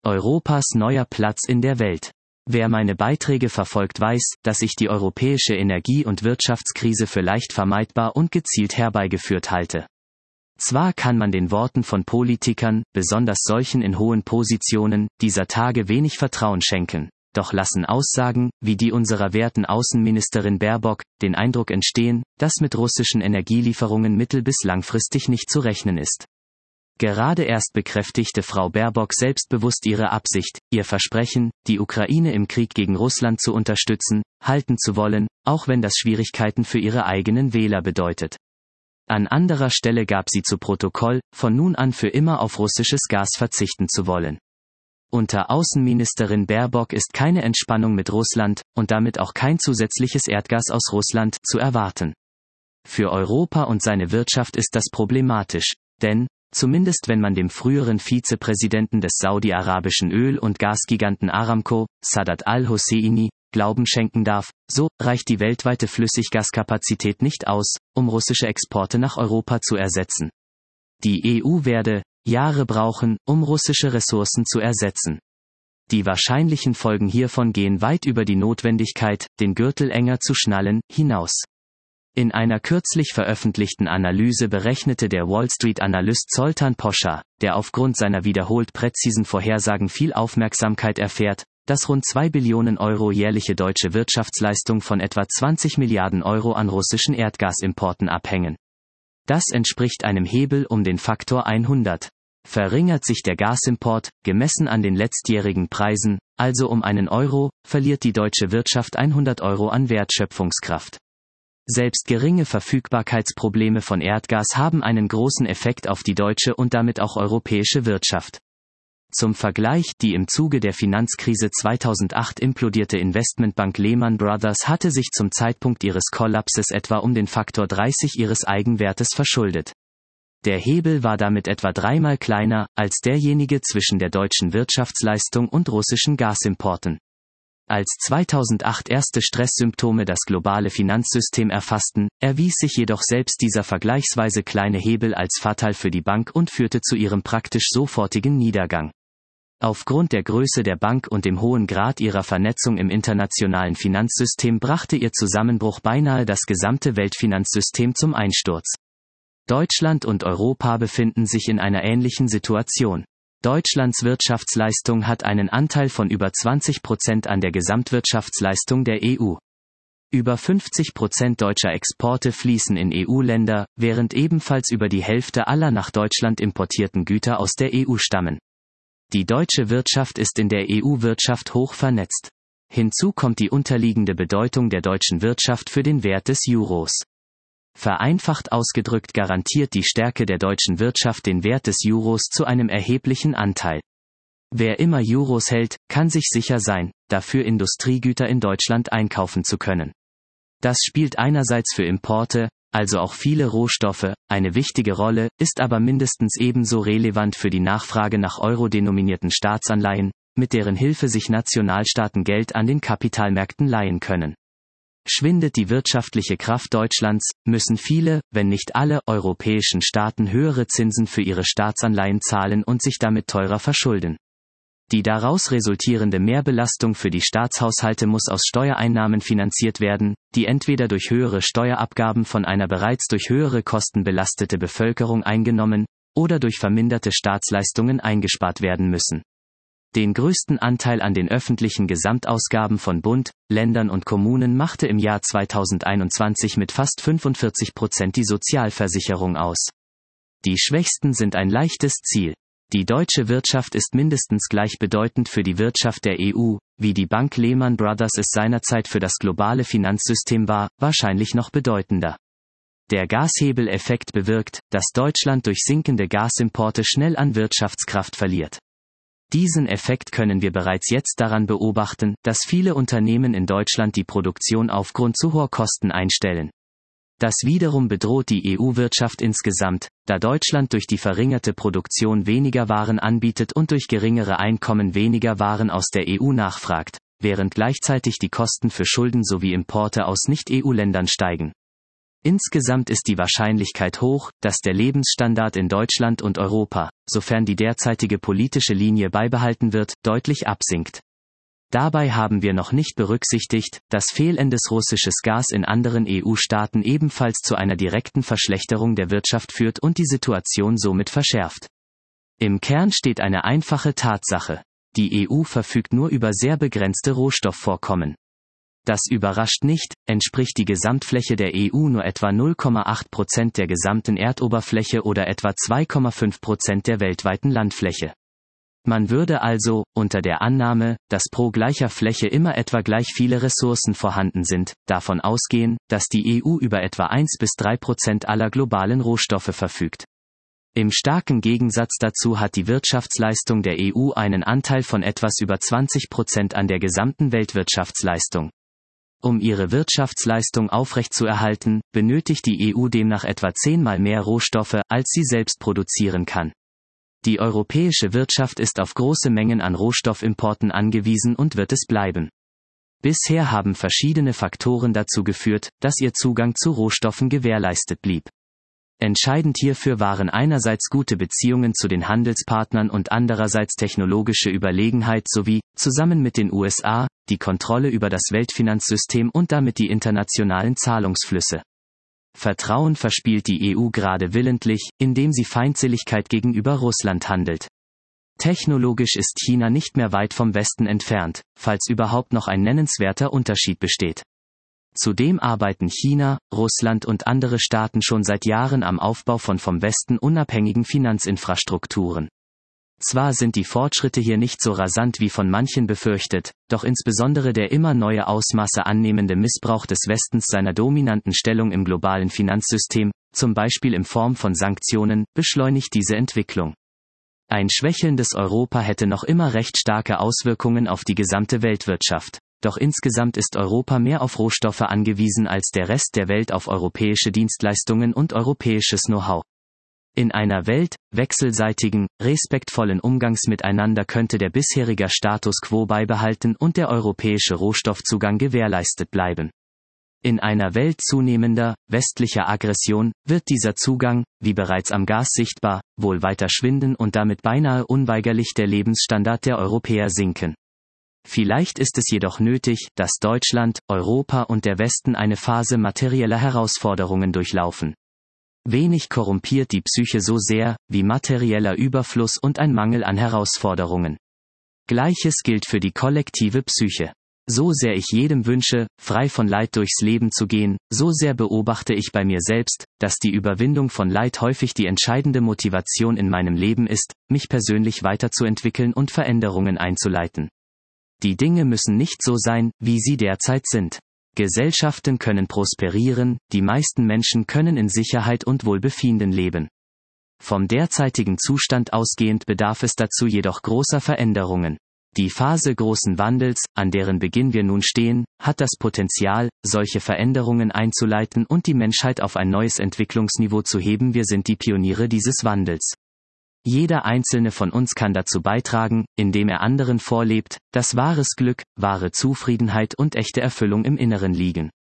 Europas neuer Platz in der Welt. Wer meine Beiträge verfolgt, weiß, dass ich die europäische Energie- und Wirtschaftskrise für leicht vermeidbar und gezielt herbeigeführt halte. Zwar kann man den Worten von Politikern, besonders solchen in hohen Positionen, dieser Tage wenig Vertrauen schenken, doch lassen Aussagen, wie die unserer werten Außenministerin Baerbock, den Eindruck entstehen, dass mit russischen Energielieferungen mittel- bis langfristig nicht zu rechnen ist. Gerade erst bekräftigte Frau Baerbock selbstbewusst ihre Absicht, ihr Versprechen, die Ukraine im Krieg gegen Russland zu unterstützen, halten zu wollen, auch wenn das Schwierigkeiten für ihre eigenen Wähler bedeutet. An anderer Stelle gab sie zu Protokoll, von nun an für immer auf russisches Gas verzichten zu wollen. Unter Außenministerin Baerbock ist keine Entspannung mit Russland, und damit auch kein zusätzliches Erdgas aus Russland, zu erwarten. Für Europa und seine Wirtschaft ist das problematisch, denn, zumindest wenn man dem früheren Vizepräsidenten des saudi-arabischen Öl- und Gasgiganten Aramco, Sadat al-Hosseini, Glauben schenken darf, so reicht die weltweite Flüssiggaskapazität nicht aus, um russische Exporte nach Europa zu ersetzen. Die EU werde Jahre brauchen, um russische Ressourcen zu ersetzen. Die wahrscheinlichen Folgen hiervon gehen weit über die Notwendigkeit, den Gürtel enger zu schnallen, hinaus. In einer kürzlich veröffentlichten Analyse berechnete der Wall Street-Analyst Zoltan Poscher, der aufgrund seiner wiederholt präzisen Vorhersagen viel Aufmerksamkeit erfährt, dass rund 2 Billionen Euro jährliche deutsche Wirtschaftsleistung von etwa 20 Milliarden Euro an russischen Erdgasimporten abhängen. Das entspricht einem Hebel um den Faktor 100. Verringert sich der Gasimport, gemessen an den letztjährigen Preisen, also um einen Euro, verliert die deutsche Wirtschaft 100 Euro an Wertschöpfungskraft. Selbst geringe Verfügbarkeitsprobleme von Erdgas haben einen großen Effekt auf die deutsche und damit auch europäische Wirtschaft. Zum Vergleich, die im Zuge der Finanzkrise 2008 implodierte Investmentbank Lehman Brothers hatte sich zum Zeitpunkt ihres Kollapses etwa um den Faktor 30 ihres Eigenwertes verschuldet. Der Hebel war damit etwa dreimal kleiner, als derjenige zwischen der deutschen Wirtschaftsleistung und russischen Gasimporten. Als 2008 erste Stresssymptome das globale Finanzsystem erfassten, erwies sich jedoch selbst dieser vergleichsweise kleine Hebel als fatal für die Bank und führte zu ihrem praktisch sofortigen Niedergang. Aufgrund der Größe der Bank und dem hohen Grad ihrer Vernetzung im internationalen Finanzsystem brachte ihr Zusammenbruch beinahe das gesamte Weltfinanzsystem zum Einsturz. Deutschland und Europa befinden sich in einer ähnlichen Situation. Deutschlands Wirtschaftsleistung hat einen Anteil von über 20% an der Gesamtwirtschaftsleistung der EU. Über 50% deutscher Exporte fließen in EU-Länder, während ebenfalls über die Hälfte aller nach Deutschland importierten Güter aus der EU stammen. Die deutsche Wirtschaft ist in der EU-Wirtschaft hoch vernetzt. Hinzu kommt die unterliegende Bedeutung der deutschen Wirtschaft für den Wert des Euros. Vereinfacht ausgedrückt garantiert die Stärke der deutschen Wirtschaft den Wert des Euros zu einem erheblichen Anteil. Wer immer Euros hält, kann sich sicher sein, dafür Industriegüter in Deutschland einkaufen zu können. Das spielt einerseits für Importe, also auch viele Rohstoffe, eine wichtige Rolle, ist aber mindestens ebenso relevant für die Nachfrage nach euro-denominierten Staatsanleihen, mit deren Hilfe sich Nationalstaaten Geld an den Kapitalmärkten leihen können. Schwindet die wirtschaftliche Kraft Deutschlands, müssen viele, wenn nicht alle, europäischen Staaten höhere Zinsen für ihre Staatsanleihen zahlen und sich damit teurer verschulden. Die daraus resultierende Mehrbelastung für die Staatshaushalte muss aus Steuereinnahmen finanziert werden, die entweder durch höhere Steuerabgaben von einer bereits durch höhere Kosten belastete Bevölkerung eingenommen, oder durch verminderte Staatsleistungen eingespart werden müssen. Den größten Anteil an den öffentlichen Gesamtausgaben von Bund, Ländern und Kommunen machte im Jahr 2021 mit fast 45% die Sozialversicherung aus. Die Schwächsten sind ein leichtes Ziel. Die deutsche Wirtschaft ist mindestens gleichbedeutend für die Wirtschaft der EU, wie die Bank Lehman Brothers es seinerzeit für das globale Finanzsystem war, wahrscheinlich noch bedeutender. Der Gashebeleffekt bewirkt, dass Deutschland durch sinkende Gasimporte schnell an Wirtschaftskraft verliert. Diesen Effekt können wir bereits jetzt daran beobachten, dass viele Unternehmen in Deutschland die Produktion aufgrund zu hoher Kosten einstellen. Das wiederum bedroht die EU-Wirtschaft insgesamt, da Deutschland durch die verringerte Produktion weniger Waren anbietet und durch geringere Einkommen weniger Waren aus der EU nachfragt, während gleichzeitig die Kosten für Schulden sowie Importe aus Nicht-EU-Ländern steigen. Insgesamt ist die Wahrscheinlichkeit hoch, dass der Lebensstandard in Deutschland und Europa, sofern die derzeitige politische Linie beibehalten wird, deutlich absinkt. Dabei haben wir noch nicht berücksichtigt, dass fehlendes russisches Gas in anderen EU-Staaten ebenfalls zu einer direkten Verschlechterung der Wirtschaft führt und die Situation somit verschärft. Im Kern steht eine einfache Tatsache: Die EU verfügt nur über sehr begrenzte Rohstoffvorkommen. Das überrascht nicht, entspricht die Gesamtfläche der EU nur etwa 0,8% der gesamten Erdoberfläche oder etwa 2,5% der weltweiten Landfläche. Man würde also, unter der Annahme, dass pro gleicher Fläche immer etwa gleich viele Ressourcen vorhanden sind, davon ausgehen, dass die EU über etwa 1-3% aller globalen Rohstoffe verfügt. Im starken Gegensatz dazu hat die Wirtschaftsleistung der EU einen Anteil von etwas über 20% an der gesamten Weltwirtschaftsleistung. Um ihre Wirtschaftsleistung aufrechtzuerhalten, benötigt die EU demnach etwa 10-mal mehr Rohstoffe, als sie selbst produzieren kann. Die europäische Wirtschaft ist auf große Mengen an Rohstoffimporten angewiesen und wird es bleiben. Bisher haben verschiedene Faktoren dazu geführt, dass ihr Zugang zu Rohstoffen gewährleistet blieb. Entscheidend hierfür waren einerseits gute Beziehungen zu den Handelspartnern und andererseits technologische Überlegenheit sowie, zusammen mit den USA, die Kontrolle über das Weltfinanzsystem und damit die internationalen Zahlungsflüsse. Vertrauen verspielt die EU gerade willentlich, indem sie Feindseligkeit gegenüber Russland handelt. Technologisch ist China nicht mehr weit vom Westen entfernt, falls überhaupt noch ein nennenswerter Unterschied besteht. Zudem arbeiten China, Russland und andere Staaten schon seit Jahren am Aufbau von vom Westen unabhängigen Finanzinfrastrukturen. Zwar sind die Fortschritte hier nicht so rasant wie von manchen befürchtet, doch insbesondere der immer neue Ausmaße annehmende Missbrauch des Westens seiner dominanten Stellung im globalen Finanzsystem, zum Beispiel in Form von Sanktionen, beschleunigt diese Entwicklung. Ein schwächelndes Europa hätte noch immer recht starke Auswirkungen auf die gesamte Weltwirtschaft. Doch insgesamt ist Europa mehr auf Rohstoffe angewiesen als der Rest der Welt auf europäische Dienstleistungen und europäisches Know-how. In einer wechselseitigen, respektvollen Umgangs miteinander könnte der bisherige Status quo beibehalten und der europäische Rohstoffzugang gewährleistet bleiben. In einer Welt zunehmender, westlicher Aggression, wird dieser Zugang, wie bereits am Gas sichtbar, wohl weiter schwinden und damit beinahe unweigerlich der Lebensstandard der Europäer sinken. Vielleicht ist es jedoch nötig, dass Deutschland, Europa und der Westen eine Phase materieller Herausforderungen durchlaufen. Wenig korrumpiert die Psyche so sehr, wie materieller Überfluss und ein Mangel an Herausforderungen. Gleiches gilt für die kollektive Psyche. So sehr ich jedem wünsche, frei von Leid durchs Leben zu gehen, so sehr beobachte ich bei mir selbst, dass die Überwindung von Leid häufig die entscheidende Motivation in meinem Leben ist, mich persönlich weiterzuentwickeln und Veränderungen einzuleiten. Die Dinge müssen nicht so sein, wie sie derzeit sind. Gesellschaften können prosperieren, die meisten Menschen können in Sicherheit und Wohlbefinden leben. Vom derzeitigen Zustand ausgehend bedarf es dazu jedoch großer Veränderungen. Die Phase großen Wandels, an deren Beginn wir nun stehen, hat das Potenzial, solche Veränderungen einzuleiten und die Menschheit auf ein neues Entwicklungsniveau zu heben. Wir sind die Pioniere dieses Wandels. Jeder einzelne von uns kann dazu beitragen, indem er anderen vorlebt, dass wahres Glück, wahre Zufriedenheit und echte Erfüllung im Inneren liegen.